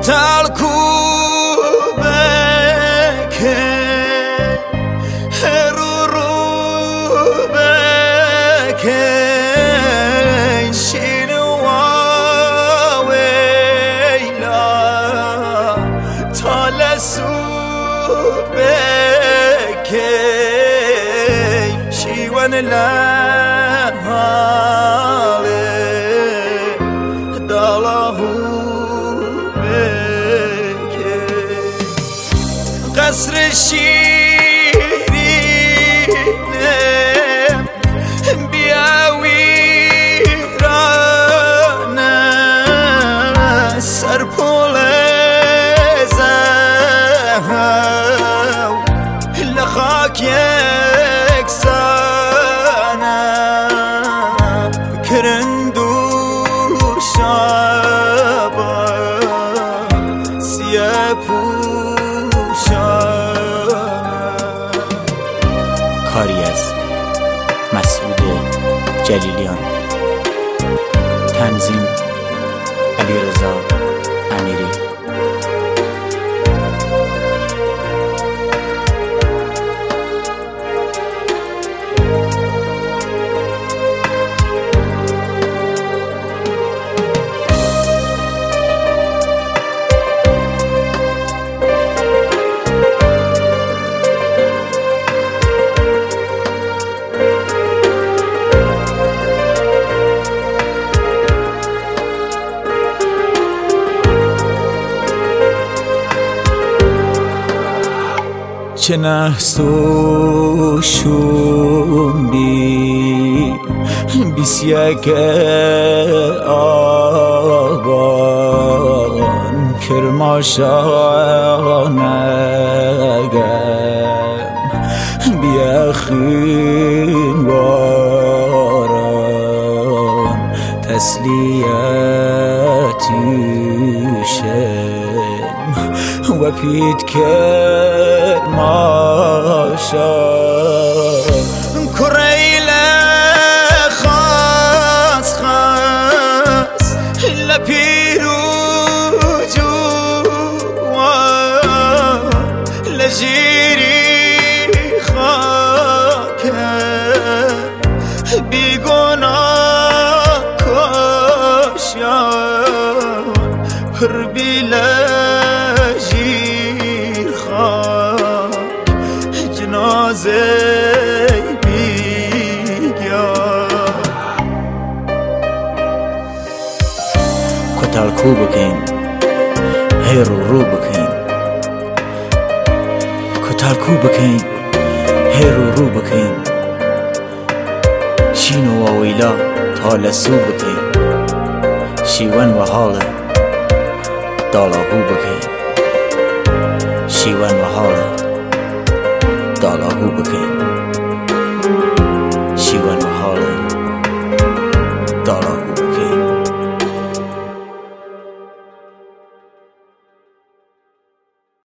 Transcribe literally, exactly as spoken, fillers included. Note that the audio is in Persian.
کتال کوبکه رو رو بکه شینو ویلا تالسو بکه شیوان لحاله دالاهو بکه قصر شیرینه بیا ویرانه سرپول زهو لخاک یکسانه کرندو شابا سیه پوشانه. کاری از مسعود جلیلیان، تنظیم علیرضا امیری. چه نحسو شومبی بیسیک آبان کرماشانگم بیاخین واران تسلیتیشم و پیت کرماشا کریل خاص خاص لپیرو جوان لجیری خاکه بیگناه کشان پر بیله جنازه بیگیا کتال کو بکن هیرو رو بکن کتال کو بکن هیرو رو بکن شینو و ویلا تالسو بکن شیون و حاله دالاهو بکن شیون و حاله دالاهو بکن